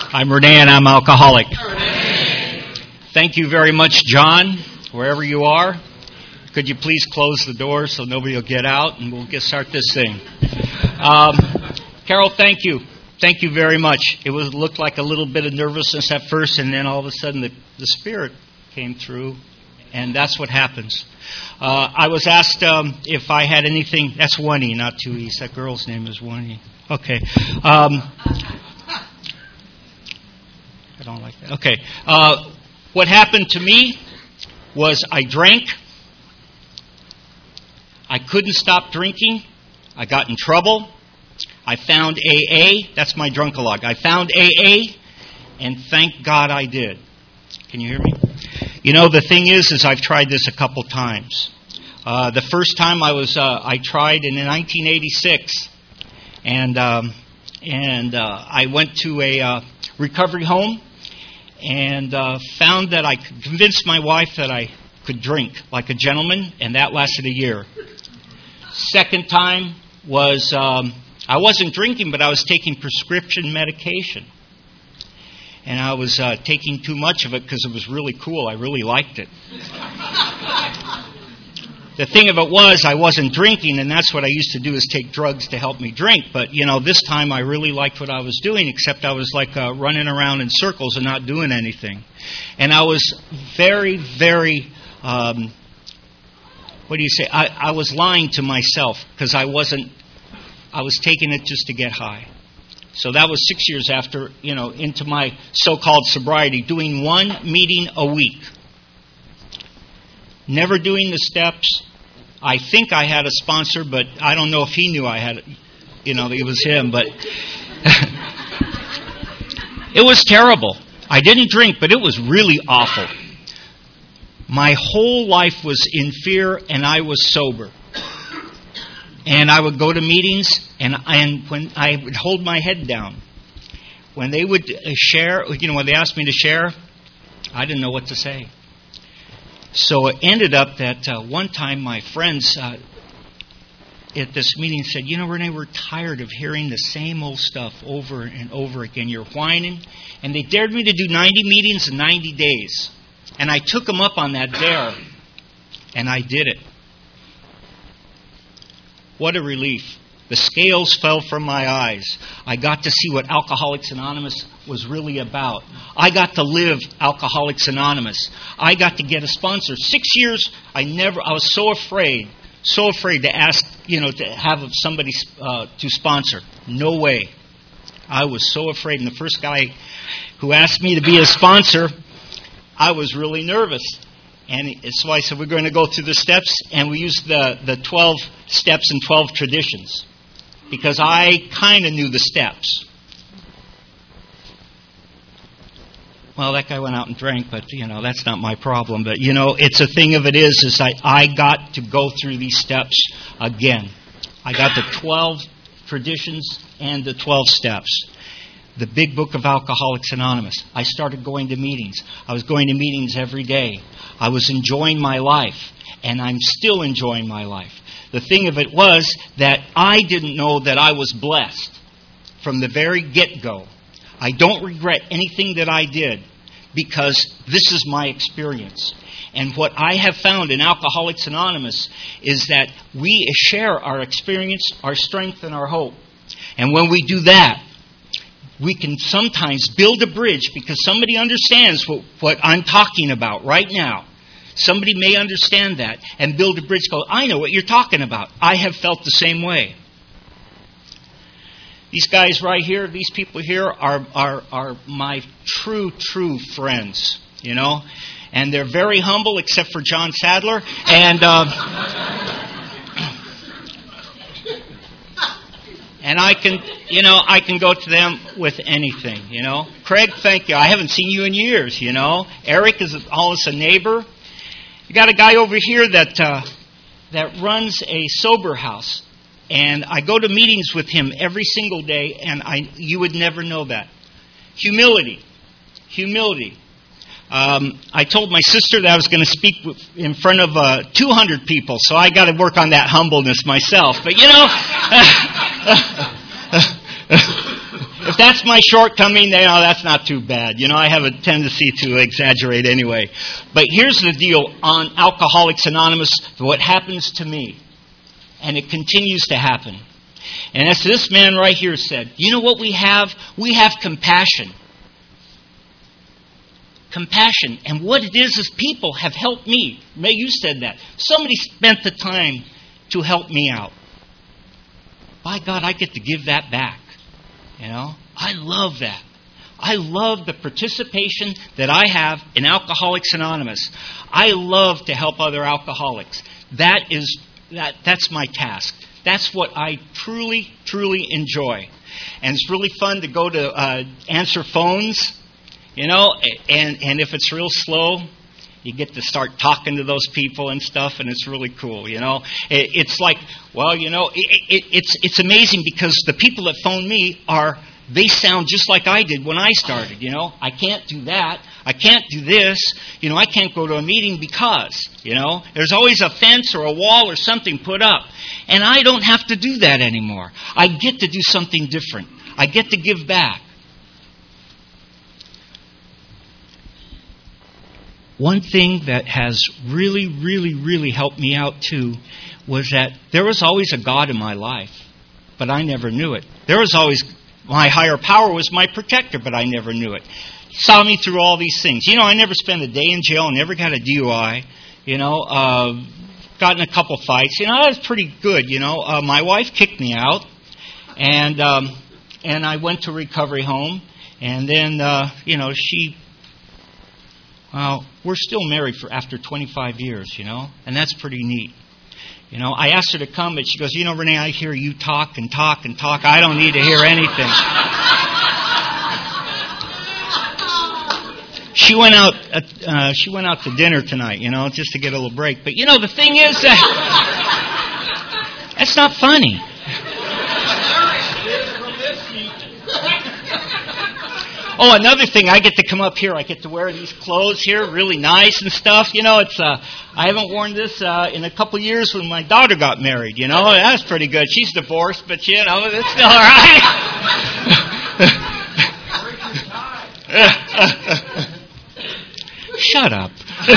I'm Renee, and I'm alcoholic. Thank you very much, John, wherever you are. Could you please close the door so nobody will get out, and we'll start this thing. Carol, thank you. Thank you very much. It looked like a little bit of nervousness at first, and then all of a sudden the Spirit came through, and that's what happens. I was asked if I had anything. That's Wani, not two E's. That girl's name is Wani. Okay. I don't like that. Okay. What happened to me was I drank. I couldn't stop drinking. I got in trouble. I found AA. That's my drunkalog. I found AA, and thank God I did. Can you hear me? You know, the thing is I've tried this a couple times. The first time I tried in 1986, and I went to a recovery home and found that I could convince my wife that I could drink like a gentleman, and that lasted a year. Second time was I wasn't drinking, but I was taking prescription medication. And I was taking too much of it because it was really cool. I really liked it. The thing of it was I wasn't drinking, and that's what I used to do is take drugs to help me drink. But, you know, this time I really liked what I was doing, except I was like running around in circles and not doing anything. And I was very, very, I was lying to myself because I was taking it just to get high. So that was 6 years after, into my so-called sobriety, doing one meeting a week. Never doing the steps. I think I had a sponsor, but I don't know if he knew I had it. It was him, but it was terrible. I didn't drink, but it was really awful. My whole life was in fear, and I was sober. And I would go to meetings, and when I would hold my head down. When they would share, when they asked me to share, I didn't know what to say. So it ended up that one time my friends at this meeting said, Renee, we're tired of hearing the same old stuff over and over again. You're whining. And they dared me to do 90 meetings in 90 days. And I took them up on that dare. And I did it. What a relief. The scales fell from my eyes. I got to see what Alcoholics Anonymous was really about. I got to live Alcoholics Anonymous. I got to get a sponsor. 6 years, I was so afraid to ask, to have somebody to sponsor. No way. I was so afraid. And the first guy who asked me to be a sponsor, I was really nervous. And so I said, we're going to go through the steps, and we used the 12 steps and 12 traditions. Because I kind of knew the steps. Well, that guy went out and drank, but, that's not my problem. But, it's a thing of it is I got to go through these steps again. I got the 12 traditions and the 12 steps. The big book of Alcoholics Anonymous. I started going to meetings. I was going to meetings every day. I was enjoying my life, and I'm still enjoying my life. The thing of it was that I didn't know that I was blessed from the very get-go. I don't regret anything that I did because this is my experience. And what I have found in Alcoholics Anonymous is that we share our experience, our strength, and our hope. And when we do that, we can sometimes build a bridge because somebody understands what I'm talking about right now. Somebody may understand that and build a bridge. Go, I know what you're talking about. I have felt the same way. These guys right here, these people here are my true friends, And they're very humble except for John Sadler. And I can go to them with anything, Craig, thank you. I haven't seen you in years, Eric is always a neighbor. You got a guy over here that runs a sober house, and I go to meetings with him every single day, and you would never know that. Humility. I told my sister that I was going to speak in front of 200 people, so I got to work on that humbleness myself. But if that's my shortcoming, that's not too bad. I have a tendency to exaggerate anyway. But here's the deal on Alcoholics Anonymous, what happens to me. And it continues to happen. And as this man right here said, you know what we have? We have compassion. Compassion. And what it is people have helped me. May, you said that. Somebody spent the time to help me out. By God, I get to give that back. I love that. I love the participation that I have in Alcoholics Anonymous. I love to help other alcoholics. That's my task. That's what I truly, truly enjoy. And it's really fun to go to answer phones, and if it's real slow, you get to start talking to those people and stuff, and it's really cool, It's like, it's amazing because the people that phone me they sound just like I did when I started, I can't do that. I can't do this. I can't go to a meeting because, there's always a fence or a wall or something put up. And I don't have to do that anymore. I get to do something different. I get to give back. One thing that has really, really, really helped me out too was that there was always a God in my life, but I never knew it. There was always, my higher power was my protector, but I never knew it. Saw me through all these things. I never spent a day in jail, never got a DUI, got in a couple fights. That was pretty good, My wife kicked me out, and I went to recovery home, and then, we're still married after 25 years, and that's pretty neat. I asked her to come, but she goes, Renee, I hear you talk and talk and talk. I don't need to hear anything. She went out to dinner tonight, just to get a little break. But the thing is that's not funny. Oh, another thing, I get to come up here. I get to wear these clothes here, really nice and stuff. It's I haven't worn this in a couple years when my daughter got married. That's pretty good. She's divorced, but it's still all right. Shut up.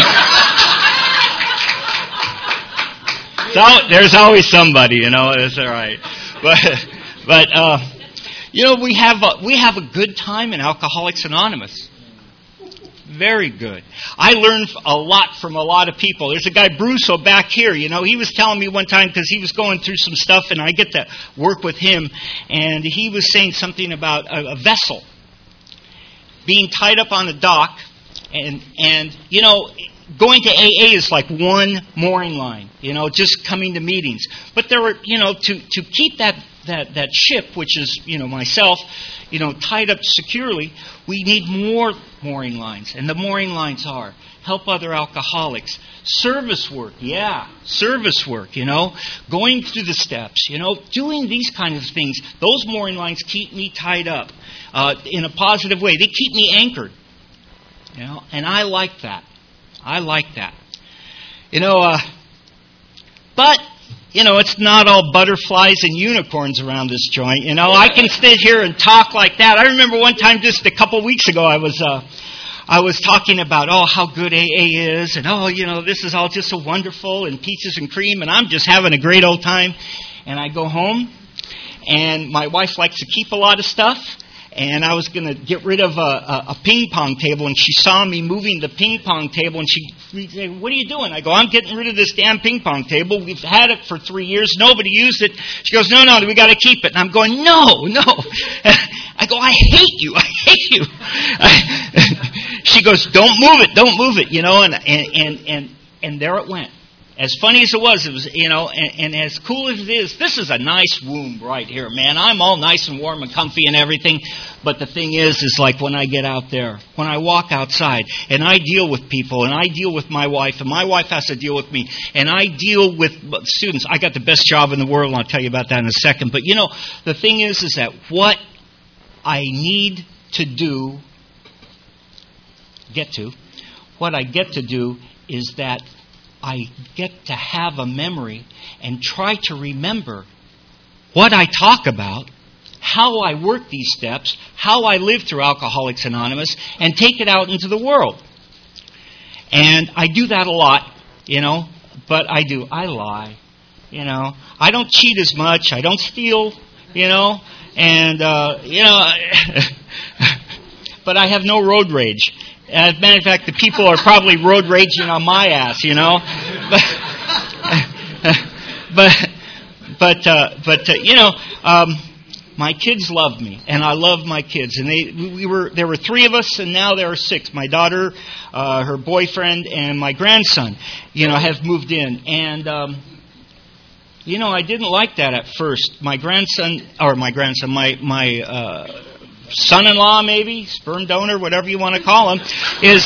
So there's always somebody, It's all right. But we have a good time in Alcoholics Anonymous. Very good. I learned a lot from a lot of people. There's a guy, Bruce, back here. He was telling me one time because he was going through some stuff, and I get to work with him, and he was saying something about a vessel being tied up on a dock, and going to AA is like one mooring line, just coming to meetings. But there were, to keep that ship, which is, myself, tied up securely, we need more mooring lines. And the mooring lines are help other alcoholics. Service work, service work, going through the steps, doing these kinds of things. Those mooring lines keep me tied up in a positive way. They keep me anchored, and I like that. But it's not all butterflies and unicorns around this joint. I can sit here and talk like that. I remember one time just a couple weeks ago, I was talking about, how good AA is, and, this is all just so wonderful, and peaches and cream, and I'm just having a great old time. And I go home, and my wife likes to keep a lot of stuff, and I was going to get rid of a ping pong table, and she saw me moving the ping pong table, and she said, "What are you doing?" I go, "I'm getting rid of this damn ping pong table. We've had it for 3 years. Nobody used it." She goes, "No, we got to keep it." And I'm going, No. I go, "I hate you. She goes, don't move it, and there it went. As funny as it was, and as cool as it is, this is a nice womb right here, man. I'm all nice and warm and comfy and everything. But the thing is like when I get out there, when I walk outside, and I deal with people, and I deal with my wife, and my wife has to deal with me, and I deal with students. I got the best job in the world, and I'll tell you about that in a second. But, the thing is that what I need to do, what I get to do is that I get to have a memory and try to remember what I talk about how I work these steps, how I live through Alcoholics Anonymous, and take it out into the world. And I do that a lot, but I lie, I don't cheat as much, I don't steal, and, but I have no road rage. As a matter of fact, the people are probably road raging on my ass, my kids love me, and I love my kids. And there were 3 of us, and now there are 6. My daughter, her boyfriend, and my grandson, have moved in. And I didn't like that at first. My son-in-law, maybe, sperm donor, whatever you want to call him, is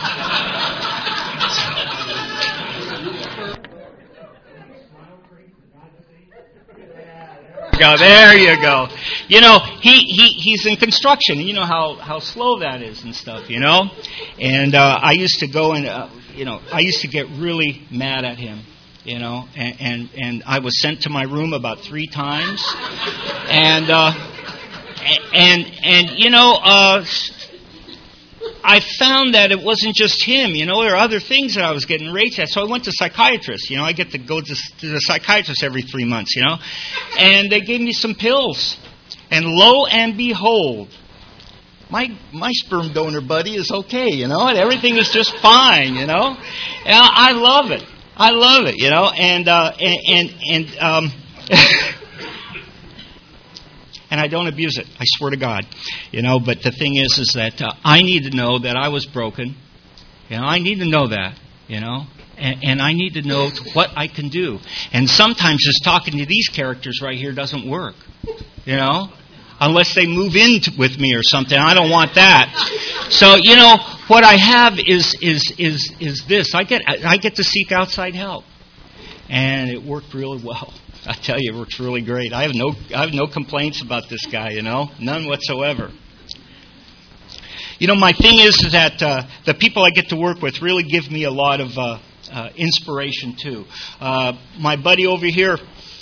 there you go. He's in construction. You know how slow that is and stuff, And I used to go and I used to get really mad at him, and I was sent to my room about 3 times, and I found that it wasn't just him. There were other things that I was getting raged at. So I went to psychiatrists. I get to go to the psychiatrist every 3 months, And they gave me some pills. And lo and behold, my sperm donor buddy is okay, and everything is just fine, And I love it. I love it, and I don't abuse it. I swear to God, But the thing is that I need to know that I was broken. I need to know that, and I need to know what I can do. And sometimes just talking to these characters right here doesn't work, unless they move in with me or something. I don't want that. So what I have is this. I get to seek outside help, and it worked really well. I tell you, it works really great. I have no complaints about this guy, none whatsoever. My thing is that the people I get to work with really give me a lot of inspiration too. My buddy over here,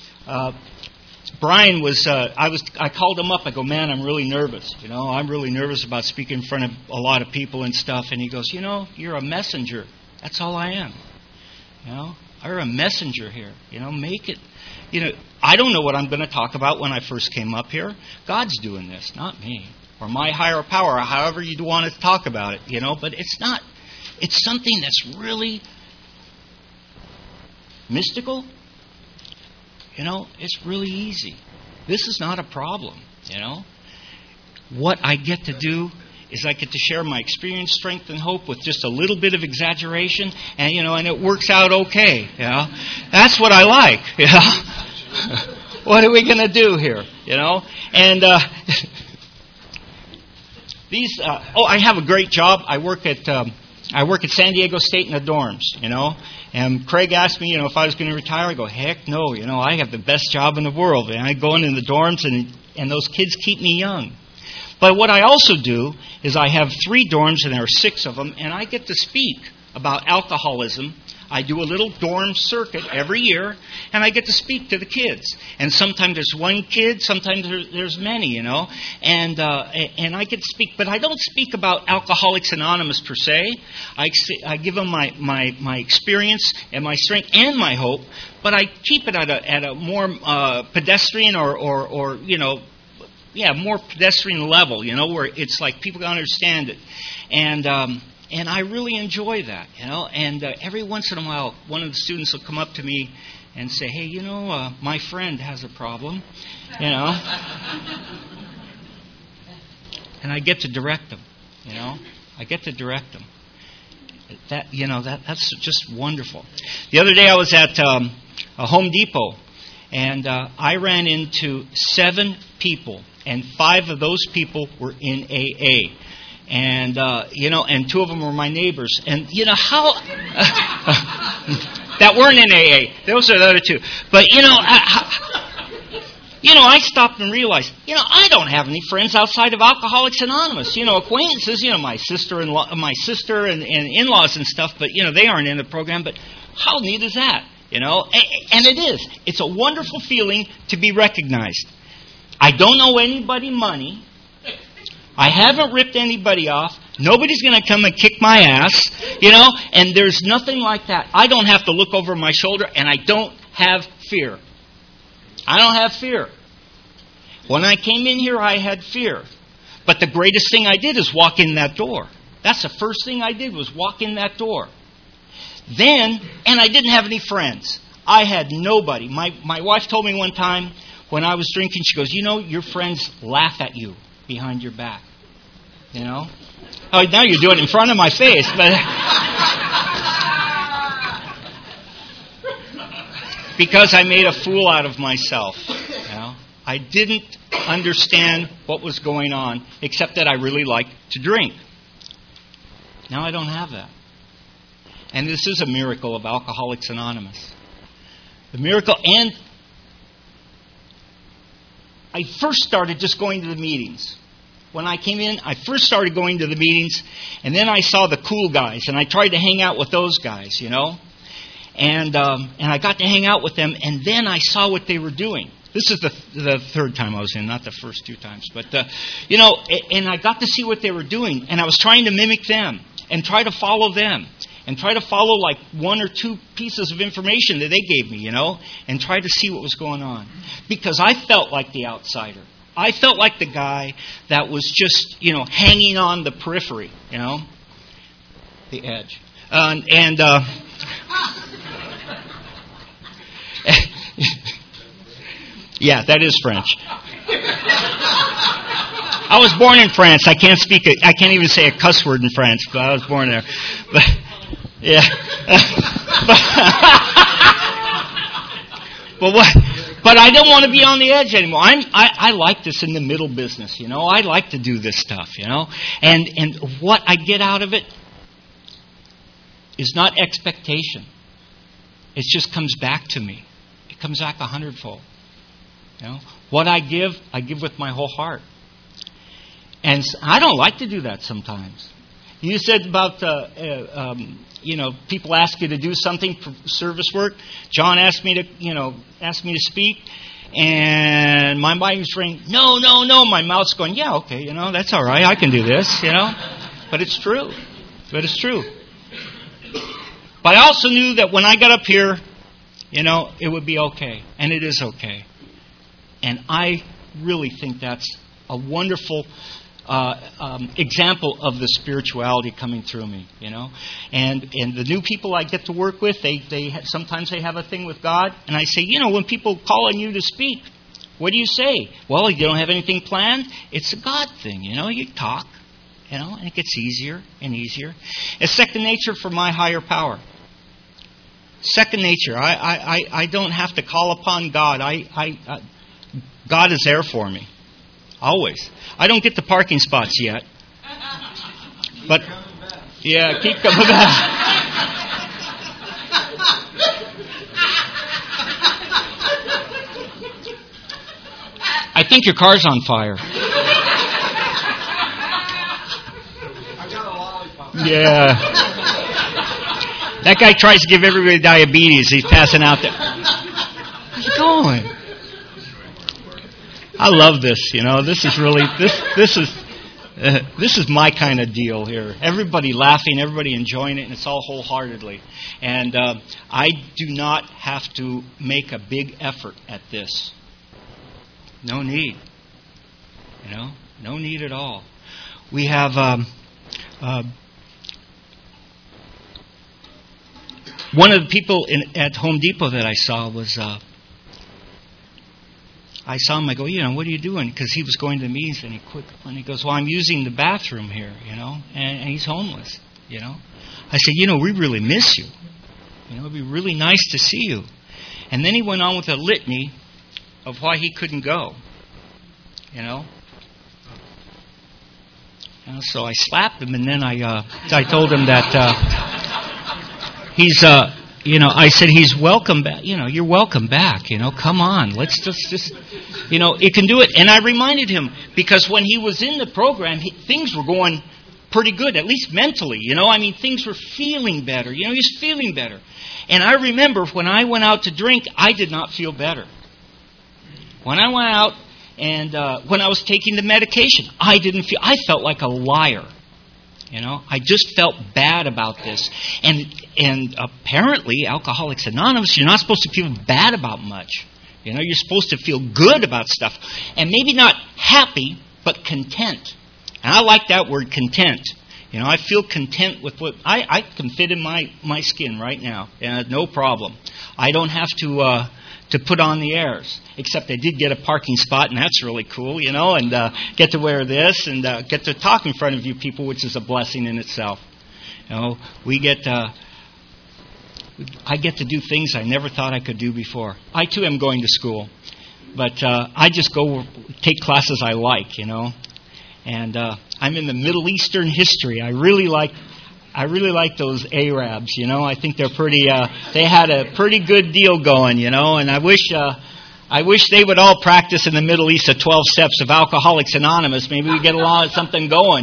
Brian I called him up. I go, man, I'm really nervous. I'm really nervous about speaking in front of a lot of people and stuff. And he goes, you're a messenger. That's all I am. You're a messenger here. Make it. I don't know what I'm going to talk about when I first came up here. God's doing this, not me. Or my higher power, or however you want to talk about it, But it's not. It's something that's really mystical. It's really easy. This is not a problem, What I get to do is I get to share my experience, strength, and hope with just a little bit of exaggeration, and and it works out okay. That's what I like. What are we going to do here? And these. I have a great job. I work at San Diego State in the dorms. And Craig asked me, if I was going to retire. I go, heck no. I have the best job in the world, and I go in the dorms, and those kids keep me young. But what I also do is I have 3 dorms, and there are 6 of them, and I get to speak about alcoholism. I do a little dorm circuit every year, and I get to speak to the kids. And sometimes there's 1 kid, sometimes there's many, and I get to speak. But I don't speak about Alcoholics Anonymous per se. I give them my experience and my strength and my hope, but I keep it at a more pedestrian or more pedestrian level, where it's like people can understand it. And I really enjoy that, And every once in a while, one of the students will come up to me and say, hey, my friend has a problem, And I get to direct them, I get to direct them. That's just wonderful. The other day I was at a Home Depot, and I ran into 7 people, and 5 of those people were in AA. And, and 2 of them were my neighbors. And, how... that weren't in AA. Those are the other 2. But, I stopped and realized, I don't have any friends outside of Alcoholics Anonymous. Acquaintances, my sister and in-laws and stuff, but, they aren't in the program. But how neat is that? And it is. It's a wonderful feeling to be recognized. I don't owe anybody money. I haven't ripped anybody off. Nobody's going to come and kick my ass, and there's nothing like that. I don't have to look over my shoulder, and I don't have fear. I don't have fear. When I came in here, I had fear. But the greatest thing I did is walk in that door. That's the first thing I did was walk in that door. Then, and I didn't have any friends. I had nobody. My wife told me one time when I was drinking, she goes, your friends laugh at you behind your back. Oh, now you're doing it in front of my face. But because I made a fool out of myself. I didn't understand what was going on, except that I really liked to drink. Now I don't have that. And this is a miracle of Alcoholics Anonymous. The miracle, and I first started just going to the meetings. When I came in, I first started going to the meetings, and then I saw the cool guys, and I tried to hang out with those guys, And I got to hang out with them, and then I saw what they were doing. This is the third time I was in, not the first 2 times. But, and I got to see what they were doing, and I was trying to mimic them and try to follow them and try to follow like 1 or 2 pieces of information that they gave me, and try to see what was going on. Because I felt like the outsider. I felt like the guy that was just, hanging on the periphery, the edge. Yeah, that is French. I was born in France. I can't even say a cuss word in French, but I was born there. But yeah. But I don't want to be on the edge anymore. I like this in the middle business, I like to do this stuff, And what I get out of it is not expectation. It just comes back to me. It comes back 100-fold. What I give with my whole heart. And I don't like to do that sometimes. You said about, people ask you to do something for service work. John asked me to speak, and my mind was saying, no. My mouth's going, yeah, okay, that's all right. I can do this, But it's true. But I also knew that when I got up here, it would be okay, and it is okay. And I really think that's a wonderful example of the spirituality coming through me, And the new people I get to work with, sometimes they have a thing with God, and I say, when people call on you to speak, what do you say? Well, you don't have anything planned. It's a God thing, You talk, and it gets easier and easier. It's second nature for my higher power. Second nature. I don't have to call upon God. God is there for me. Always. I don't get the parking spots yet. But, yeah, keep coming back. I think your car's on fire. I got a lollipop. Yeah. That guy tries to give everybody diabetes. He's passing out there. Where's he going? I love this, This is really this is my kind of deal here. Everybody laughing, everybody enjoying it, and it's all wholeheartedly. And I do not have to make a big effort at this. No need, no need at all. We have one of the people at Home Depot that I saw was. I saw him, I go, what are you doing? Because he was going to the meetings, and he quit. And he goes, well, I'm using the bathroom here, and he's homeless, I said, we really miss you. It'd be really nice to see you. And then he went on with a litany of why he couldn't go, And so I slapped him, and then I told him that he's... I said, he's welcome back. You're welcome back. Come on. Let's just it can do it. And I reminded him, because when he was in the program, things were going pretty good, at least mentally. Things were feeling better. He's feeling better. And I remember when I went out to drink, I did not feel better. When I went out And when I was taking the medication, I felt like a liar. I just felt bad about this. And apparently, Alcoholics Anonymous, you're not supposed to feel bad about much. You're supposed to feel good about stuff. And maybe not happy, but content. And I like that word, content. I feel content with what I can fit in my skin right now. No problem. I don't have to put on the airs. Except I did get a parking spot, and that's really cool, and get to wear this and get to talk in front of you people, which is a blessing in itself. I get to do things I never thought I could do before. I too am going to school, but I just go take classes I like, And I'm in the Middle Eastern history. I really like those Arabs, I think they're pretty. They had a pretty good deal going, And I wish they would all practice in the Middle East the 12 steps of Alcoholics Anonymous. Maybe we get something going,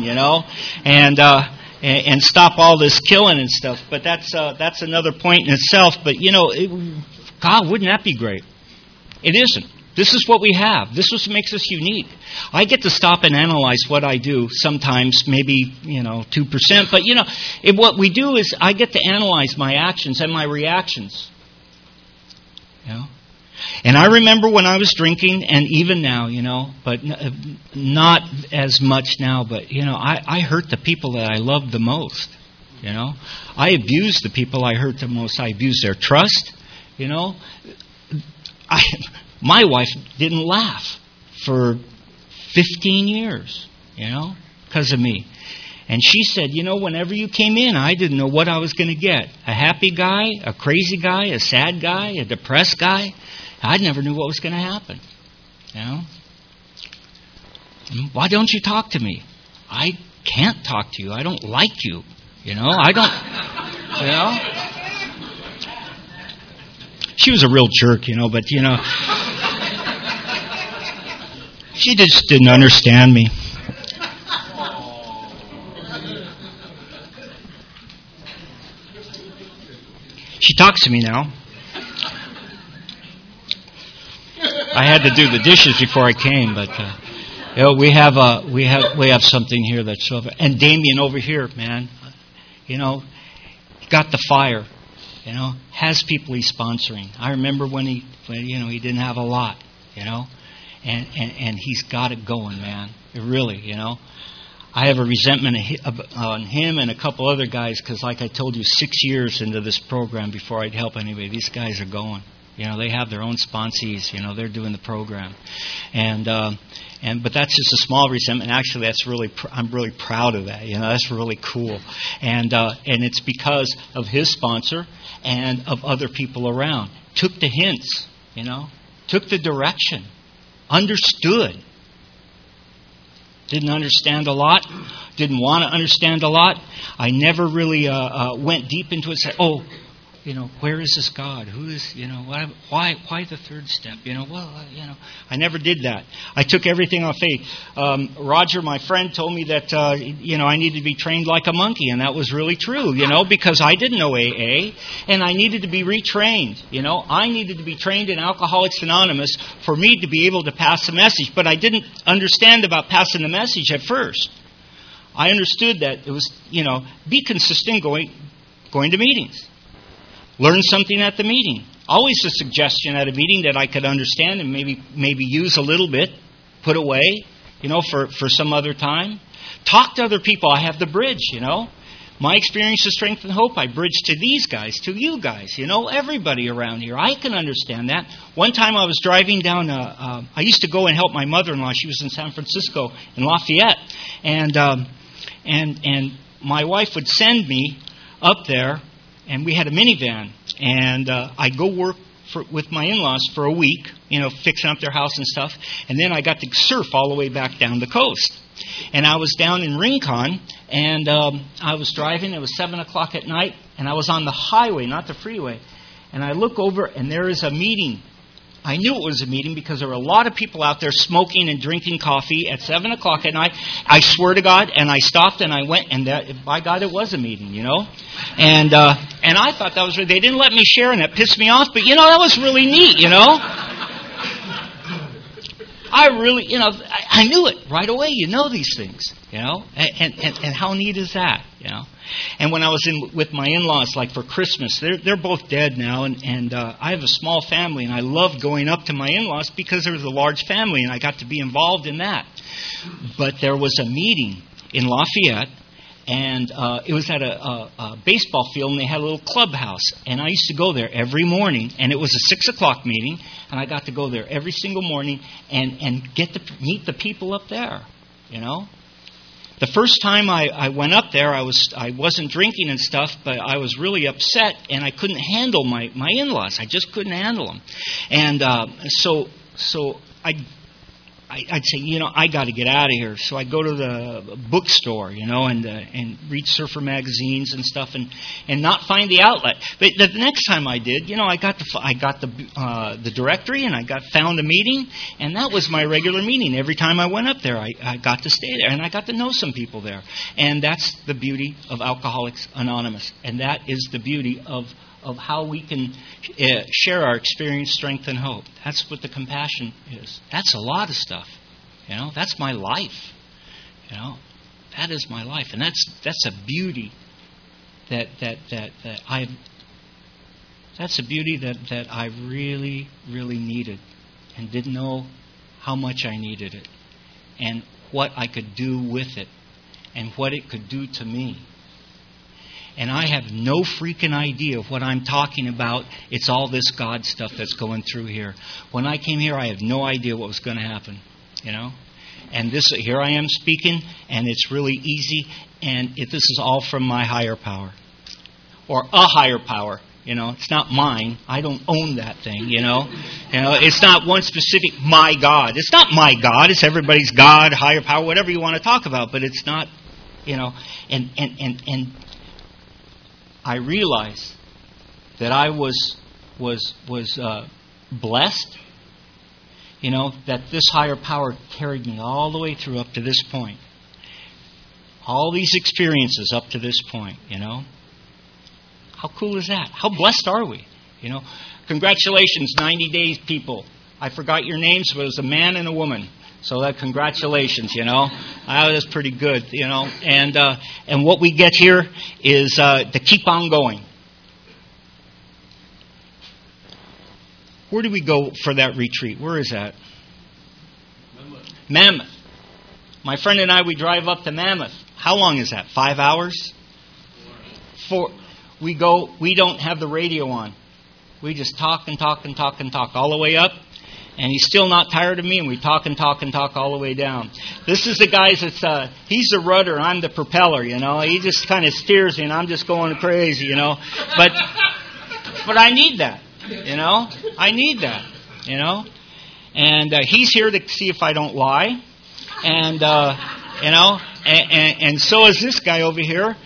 and stop all this killing and stuff. But that's another point in itself. But God, wouldn't that be great? It isn't. This is what we have. This is what makes us unique. I get to stop and analyze what I do sometimes, maybe, 2%. But, what we do is I get to analyze my actions and my reactions. And I remember when I was drinking, and even now, but not as much now, but, I hurt the people that I loved the most. I abused the people I hurt the most. I abused their trust. My wife didn't laugh for 15 years, because of me. And she said, whenever you came in, I didn't know what I was going to get. A happy guy, a crazy guy, a sad guy, a depressed guy. I never knew what was going to happen. Why don't you talk to me? I can't talk to you. I don't like you. I don't, She was a real jerk, but, she just didn't understand me. She talks to me now. I had to do the dishes before I came, but we have something here that's over. And Damien over here, man, he got the fire. Has people he's sponsoring. I remember when he didn't have a lot, and he's got it going, man. Really, I have a resentment on him and a couple other guys because, like I told you, 6 years into this program before I'd help anybody, these guys are going. They have their own sponsees. They're doing the program, but that's just a small resentment. Actually, I'm really proud of that. That's really cool, and it's because of his sponsor and of other people around. Took the hints, took the direction, understood. Didn't understand a lot. Didn't want to understand a lot. I never really went deep into it. Said, where is this God? Who is, why the third step? I never did that. I took everything on faith. Roger, my friend, told me that, I needed to be trained like a monkey, and that was really true, because I didn't know AA, and I needed to be retrained, I needed to be trained in Alcoholics Anonymous for me to be able to pass the message, but I didn't understand about passing the message at first. I understood that it was, be consistent going to meetings. Learn something at the meeting. Always a suggestion at a meeting that I could understand and maybe use a little bit, put away, for some other time. Talk to other people. I have the bridge, My experience of strength and hope, I bridge to these guys, to you guys, everybody around here. I can understand that. One time I was driving down, I used to go and help my mother-in-law. She was in San Francisco, in Lafayette. And my wife would send me up there. And we had a minivan, and I'd go work with my in-laws for a week, fixing up their house and stuff. And then I got to surf all the way back down the coast. And I was down in Rincon, and I was driving. It was 7 o'clock at night, and I was on the highway, not the freeway. And I look over, and there is a meeting. I knew it was a meeting because there were a lot of people out there smoking and drinking coffee at 7 o'clock at night. I swear to God, and I stopped and I went, and by God, it was a meeting, And I thought that was, they didn't let me share, and that pissed me off, but that was really neat, I really, I knew it right away. You know these things, and how neat is that, And when I was with my in-laws, like for Christmas, they're both dead now, and I have a small family, and I love going up to my in-laws because there was a large family, and I got to be involved in that. But there was a meeting in Lafayette, and it was at a baseball field, and they had a little clubhouse. And I used to go there every morning, and it was a 6 o'clock meeting, and I got to go there every single morning and get to meet the people up there, The first time I went up there, I wasn't drinking and stuff, but I was really upset, and I couldn't handle my in-laws. I just couldn't handle them. And so I'd say, I got to get out of here. So I go to the bookstore, and read surfer magazines and stuff, and not find the outlet. But the next time I did, I got the directory, and I found a meeting, and that was my regular meeting. Every time I went up there, I got to stay there, and I got to know some people there. And that's the beauty of Alcoholics Anonymous, and that is the beauty of how we can share our experience, strength, and hope. That's what the compassion is. That's a lot of stuff. That's my life. That is my life, and that's a beauty that I really, really needed, and didn't know how much I needed it, and what I could do with it, and what it could do to me. And I have no freaking idea of what I'm talking about. It's all this God stuff that's going through here. When I came here, I had no idea what was going to happen, And here I am speaking, and it's really easy. And this is all from my higher power, or a higher power. It's not mine. I don't own that thing. It's not one specific my God. It's not my God. It's everybody's God, higher power, whatever you want to talk about. But it's not, and I realized that I was blessed, that this higher power carried me all the way through up to this point. All these experiences up to this point, How cool is that? How blessed are we? Congratulations, 90 days, people. I forgot your names, but it was a man and a woman. So that congratulations, That was pretty good, And what we get here is to keep on going. Where do we go for that retreat? Where is that? Mammoth. My friend and I, we drive up to Mammoth. How long is that? 5 hours? 4. We go. We don't have the radio on. We just talk and talk and talk and talk all the way up. And he's still not tired of me, and we talk and talk and talk all the way down. This is the guy he's the rudder, I'm the propeller, He just kind of steers me, and I'm just going crazy, But I need that, I need that, And he's here to see if I don't lie. And, and so is this guy over here.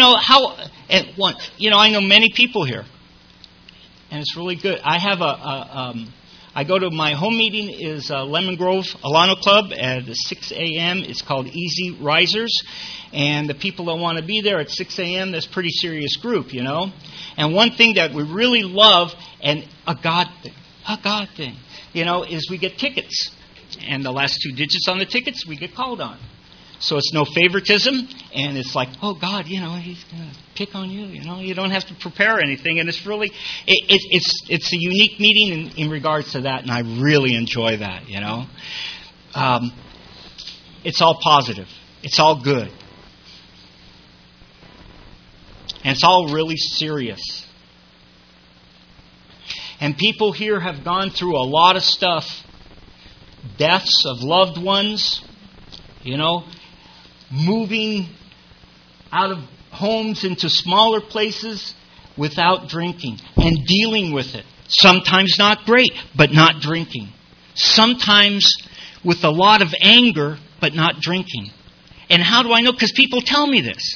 I know many people here. And it's really good. I have I go to my home meeting is Lemon Grove Alano Club at 6 a.m. It's called Easy Risers. And the people that want to be there at 6 a.m., that's a pretty serious group, And one thing that we really love, and a God thing, is we get tickets. And the last 2 digits on the tickets, we get called on. So it's no favoritism, and it's like, oh, God, he's going to pick on you, You don't have to prepare anything, and it's really, it's a unique meeting in regards to that, and I really enjoy that, It's all positive. It's all good. And it's all really serious. And people here have gone through a lot of stuff. Deaths of loved ones, moving out of homes into smaller places without drinking and dealing with it. Sometimes not great, but not drinking. Sometimes with a lot of anger, but not drinking. And how do I know? Because people tell me this.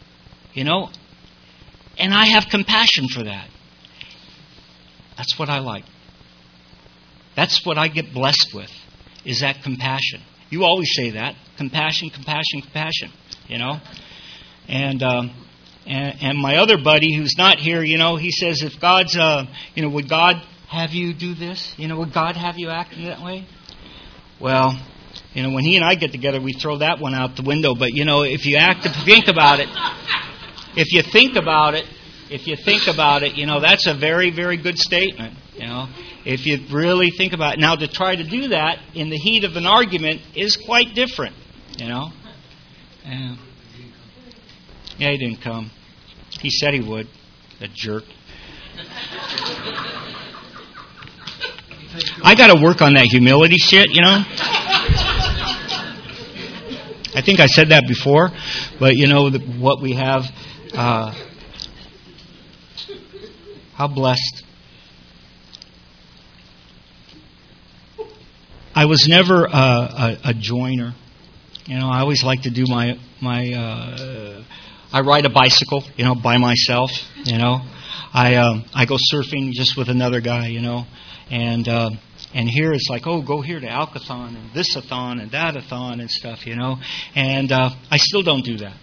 And I have compassion for that. That's what I like. That's what I get blessed with, is that compassion. You always say that. Compassion, compassion, compassion. And my other buddy who's not here, he says, if God's, would God have you do this? Would God have you act in that way? Well, when he and I get together, we throw that one out the window. But, if you think about it, if you think about it, that's a very, very good statement. If you really think about it. Now, to try to do that in the heat of an argument is quite different, Yeah, he didn't come. He said he would. That jerk. I got to work on that humility shit, I think I said that before, but what we have, how blessed. I was never a joiner. I always like to do my I ride a bicycle, by myself, I go surfing just with another guy, and here it's like, go here to Alcathon and this-a-thon and that-a-thon and stuff, and I still don't do that.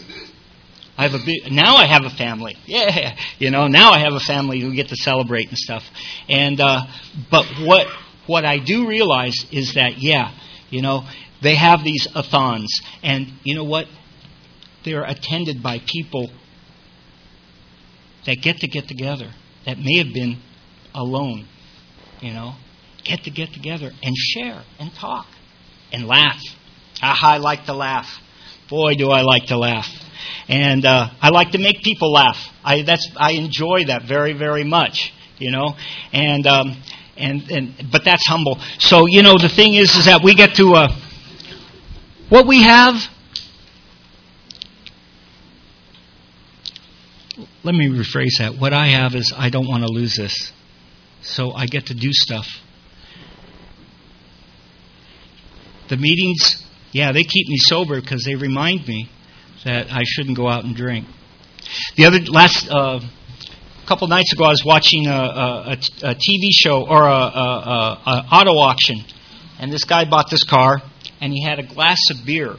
Now I have a family. Yeah, now I have a family who get to celebrate and stuff. And but what I do realize is that, they have these a-thons, and you know what? They're attended by people that get together that may have been alone, get together and share and talk and laugh. I like to laugh. Boy, do I like to laugh. And I like to make people laugh. I enjoy that very, very much, And but that's humble. So, the thing is that we get to what we have. Let me rephrase that. What I have is I don't want to lose this. So I get to do stuff. The meetings, they keep me sober because they remind me that I shouldn't go out and drink. Last couple nights ago, I was watching a TV show or a auto auction, and this guy bought this car, and he had a glass of beer.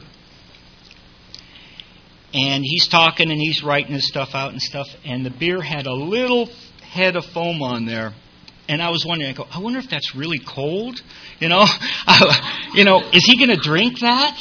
And he's talking and he's writing his stuff out and stuff. And the beer had a little head of foam on there. And I was wondering, I wonder if that's really cold. Is he going to drink that?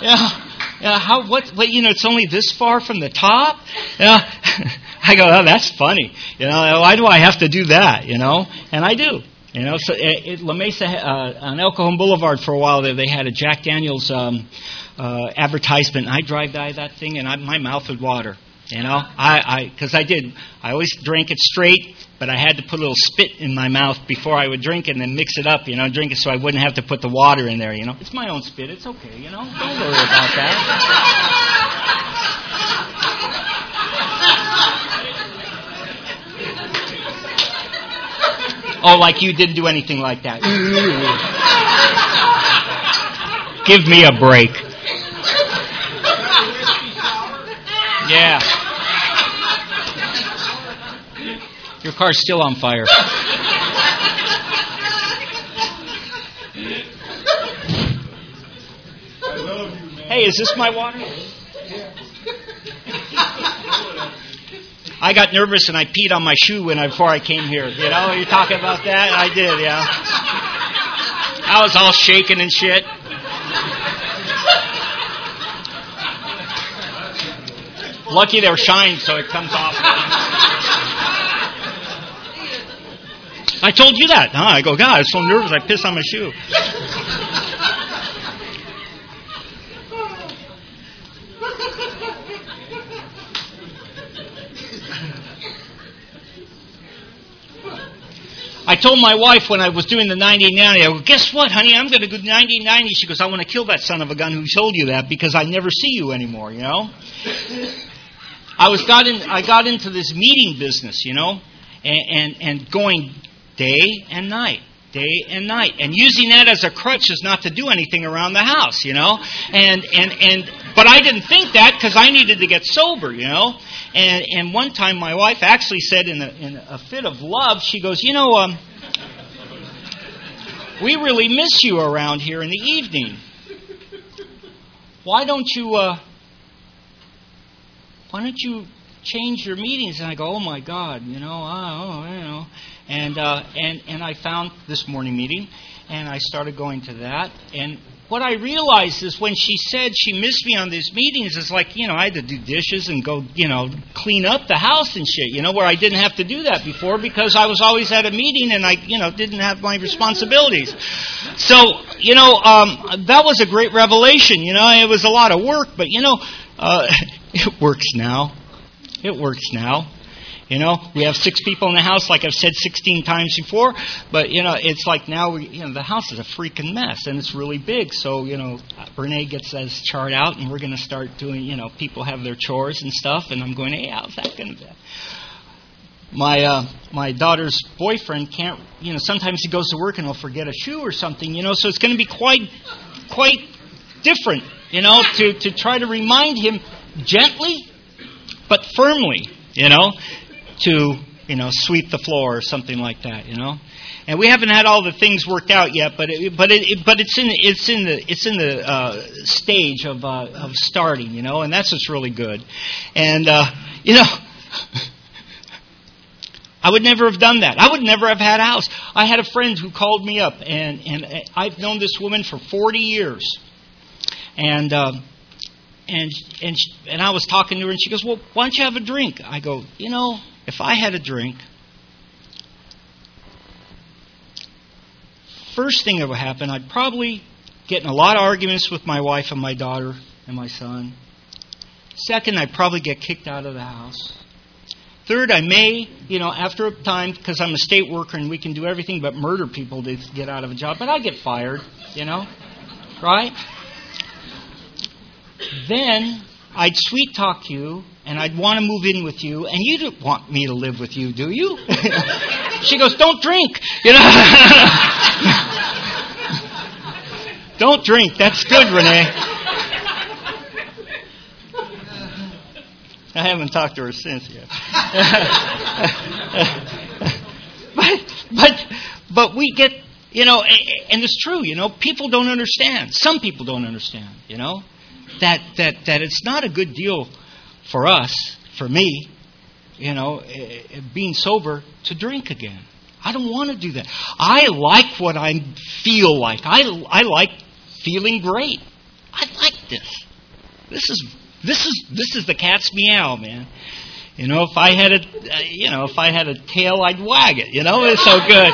It's only this far from the top. I go, that's funny. Why do I have to do that? And I do. So at La Mesa, on El Cajon Boulevard for a while there, they had a Jack Daniels advertisement. I drive by that thing, and my mouth would water. Because I always drank it straight, but I had to put a little spit in my mouth before I would drink it, and then mix it up. Drink it so I wouldn't have to put the water in there. It's my own spit. It's okay. Don't worry about that. Oh, like you didn't do anything like that. Give me a break. Yeah. Your car's still on fire. Hey, is this my water? I got nervous and I peed on my shoe before I came here. You're talking about that? I did, yeah. I was all shaking and shit. Lucky they're shined so it comes off. I told you that. I go, God, I was so nervous I pissed on my shoe. I told my wife when I was doing the 90-90, I go, guess what, honey? I'm going to do 90-90. She goes, I want to kill that son of a gun who told you that because I never see you anymore, I got into this meeting business, and going day and night, and using that as a crutch is not to do anything around the house, but I didn't think that because I needed to get sober, And one time my wife actually said in a fit of love, she goes, we really miss you around here in the evening. Why don't you change your meetings? And I go, oh my God, And I found this morning meeting, And I started going to that. And what I realized is when she said she missed me on these meetings, it's like, I had to do dishes and go, clean up the house and shit, where I didn't have to do that before because I was always at a meeting and I, didn't have my responsibilities. So, that was a great revelation. It was a lot of work, but, it works now. It works now. We have 6 people in the house, like I've said 16 times before. But, it's like now, the house is a freaking mess, and it's really big. So, Renee gets this chart out, and we're going to start doing, people have their chores and stuff. And I'm going, hey, how's that going to be? My daughter's boyfriend can't, sometimes he goes to work and he'll forget a shoe or something, so it's going to be quite different, to try to remind him gently but firmly, to, sweep the floor or something like that, And we haven't had all the things worked out yet, but it's in the stage of starting, and that's what's really good. And I would never have done that. I would never have had a house. I had a friend who called me up, and I've known this woman for 40 years, and I was talking to her, and she goes, well, why don't you have a drink? I go, if I had a drink, first thing that would happen, I'd probably get in a lot of arguments with my wife and my daughter and my son. Second, I'd probably get kicked out of the house. Third, I may, after a time, because I'm a state worker and we can do everything but murder people to get out of a job, but I'd get fired, right? Then I'd sweet talk you, and I'd want to move in with you, and you don't want me to live with you, do you? She goes, don't drink. Don't drink. That's good, Renee. I haven't talked to her since yet. but we get, and it's true, people don't understand. Some people don't understand, that it's not a good deal for us, for me, being sober, to drink again. I don't want to do that. I like what I feel like. I like feeling great. I like this. This is the cat's meow, man. If I had a tail, I'd wag it. It's so good.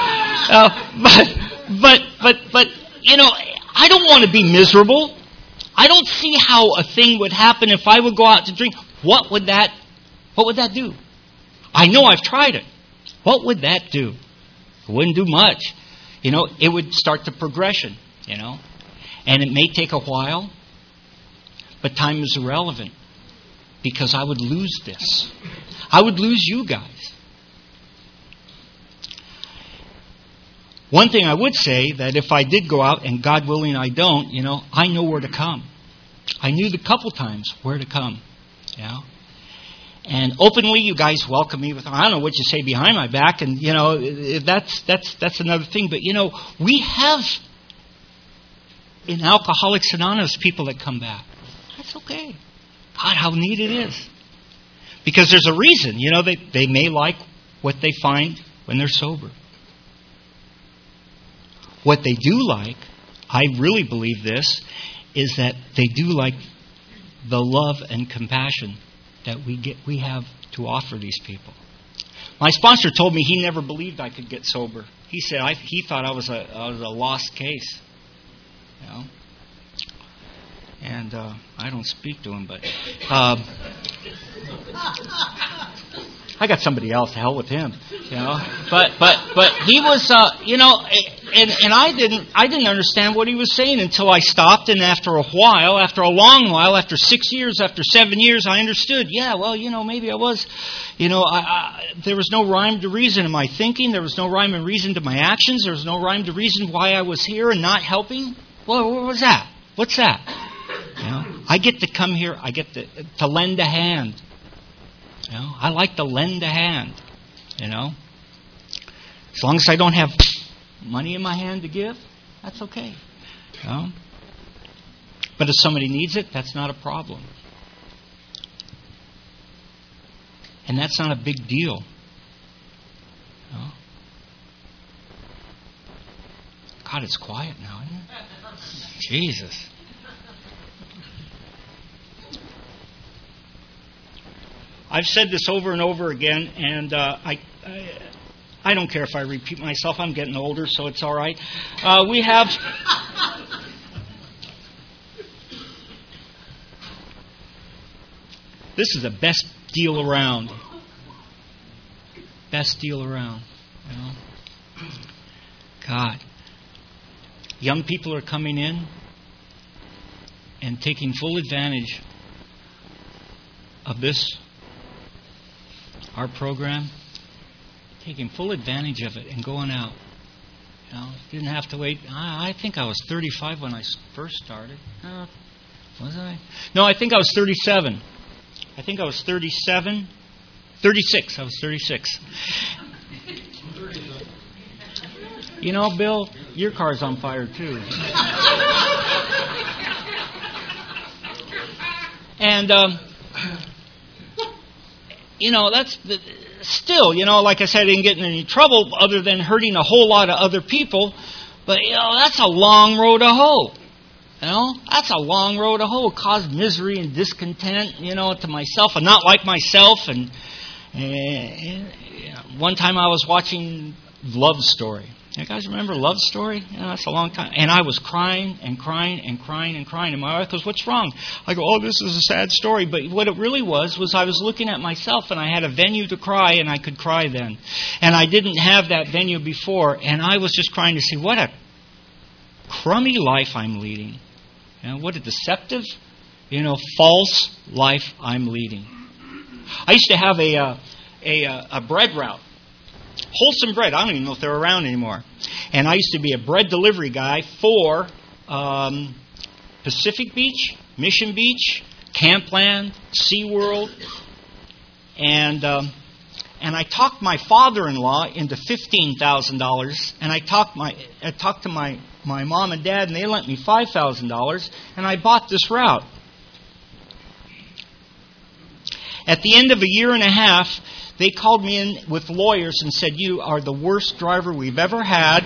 But I don't want to be miserable. I don't see how a thing would happen if I would go out to drink. What would that do? I know I've tried it. What would that do? It wouldn't do much. It would start the progression, And it may take a while, but time is irrelevant because I would lose this. I would lose you guys. One thing I would say, that if I did go out, and God willing I don't, I know where to come. I knew the couple times where to come. And openly you guys welcome me with, I don't know what you say behind my back, and that's another thing. But we have in Alcoholics Anonymous people that come back. That's okay. God, how neat it is. Because there's a reason, they may like what they find when they're sober. What they do like, I really believe this, is that they do like the love and compassion that we have to offer these people. My sponsor told me he never believed I could get sober. He said he thought I was a lost case. And I don't speak to him, but I got somebody else. To hell with him, But he was, and I didn't understand what he was saying until I stopped. And after a long while, after 6 years, after 7 years, I understood. Yeah, well, maybe I was, there was no rhyme to reason in my thinking. There was no rhyme and reason to my actions. There was no rhyme to reason why I was here and not helping. Well, what was that? What's that? I get to come here. I get to lend a hand. I like to lend a hand. As long as I don't have money in my hand to give, that's okay. But if somebody needs it, that's not a problem. And that's not a big deal. God, God, it's quiet now, isn't it? Jesus. I've said this over and over again, and I don't care if I repeat myself. I'm getting older, so it's all right. We have... This is the best deal around. Best deal around. You know? God. Young people are coming in and taking full advantage of this, our program, taking full advantage of it and going out. You know, didn't have to wait. I think I was 35 when I first started. Was I? No, I think I was 37. I think I was 37. 36. I was 36. You know, Bill, your car's on fire too. And, you know, that's still, you know, like I said, I didn't get in any trouble other than hurting a whole lot of other people. But, you know, that's a long road to hoe. You know, that's a long road to hoe. It caused misery and discontent, you know, to myself and not like myself. And one time I was watching Love Story. You guys remember Love Story? You know, that's a long time. And I was crying and crying and crying and crying. And my wife goes, "What's wrong?" I go, "Oh, this is a sad story." But what it really was I was looking at myself, and I had a venue to cry, and I could cry then. And I didn't have that venue before. And I was just crying to see what a crummy life I'm leading. You know, what a deceptive, you know, false life I'm leading. I used to have a bread route. Wholesome Bread. I don't even know if they're around anymore. And I used to be a bread delivery guy for Pacific Beach, Mission Beach, Campland, SeaWorld. And I talked my father-in-law into $15,000. And I talked to my mom and dad, and they lent me $5,000. And I bought this route. At the end of a year and a half, they called me in with lawyers and said, "You are the worst driver we've ever had."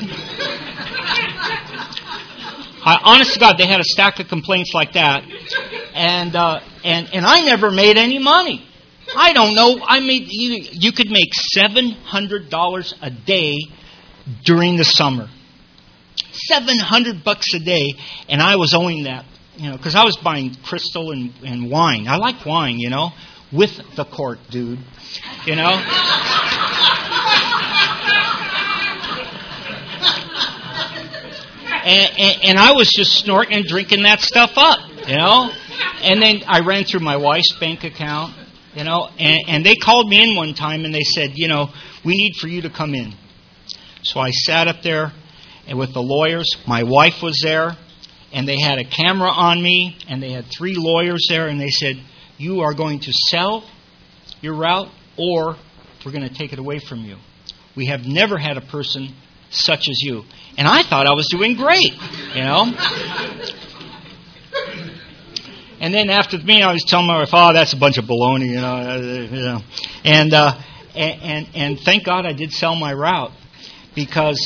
Honest to God, they had a stack of complaints like that. And I never made any money. I don't know. You could make $700 a day during the summer. $700 a day, and I was owing that, you know, because I was buying crystal and wine. I like wine, you know, with the cork, dude, you know. And I was just snorting and drinking that stuff up, you know. And then I ran through my wife's bank account, you know, and they called me in one time and they said, "You know, we need for you to come in." So I sat up there and with the lawyers. My wife was there, and they had a camera on me, and they had 3 lawyers there, and they said, "You are going to sell your route, or we're going to take it away from you. We have never had a person such as you." And I thought I was doing great, you know. And then after me, I was telling my wife, "Oh, that's a bunch of baloney," you know. And thank God I did sell my route, because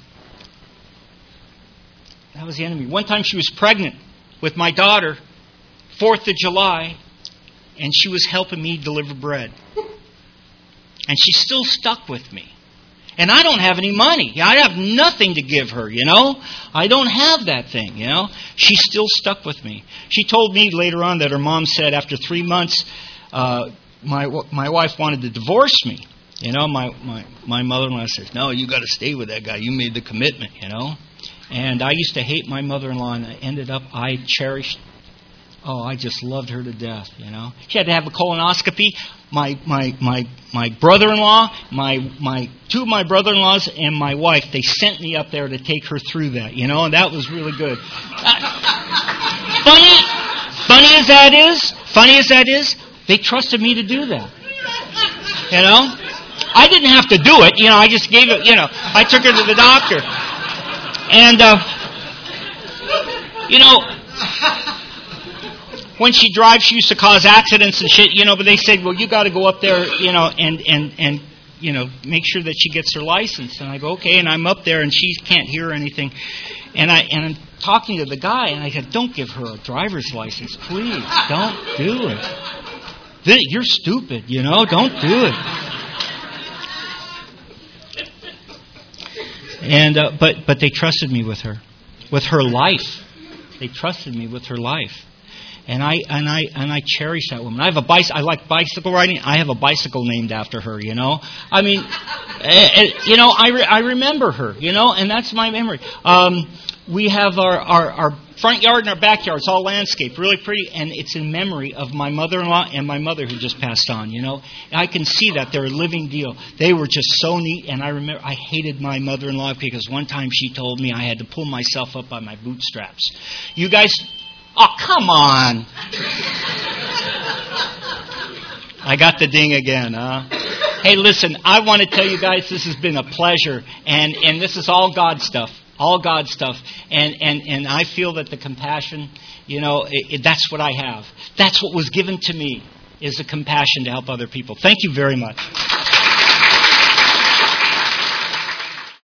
that was the enemy. One time she was pregnant with my daughter, 4th of July, and she was helping me deliver bread. And she still stuck with me. And I don't have any money. I have nothing to give her, you know. I don't have that thing, you know. She still stuck with me. She told me later on that her mom said after 3 months, my wife wanted to divorce me. You know, my mother-in-law says, "No, you got to stay with that guy. You made the commitment, you know." And I used to hate my mother-in-law, and I just loved her to death, you know. She had to have a colonoscopy. My brother-in-law, 2 of my brother-in-laws, and my wife, they sent me up there to take her through that, you know, and that was really good. Funny as that is, they trusted me to do that, you know. I didn't have to do it, you know. I just gave it, you know. I took her to the doctor, and you know. When she drives, she used to cause accidents and shit, you know, but they said, "Well, you got to go up there, you know, and make sure that she gets her license. And I go, okay, and I'm up there, and she can't hear anything. And I'm talking to the guy, and I said, don't give her a driver's license, please. Don't do it. You're stupid, don't do it. And but they trusted me with her life. They trusted me with her life. And I cherish that woman. I like bicycle riding. I have a bicycle named after her. I mean, I remember her. And that's my memory. We have our front yard and our backyard. It's all landscaped, really pretty, and it's in memory of my mother-in-law and my mother who just passed on. And I can see that they're a living deal. They were just so neat. And I remember I hated my mother-in-law because one time she told me I had to pull myself up by my bootstraps. You guys. Oh, come on. I got the ding again, huh? Hey, listen, I want to tell you guys this has been a pleasure. And this is all God stuff. All God stuff. And I feel that the compassion, that's what I have. That's what was given to me, is the compassion to help other people. Thank you very much.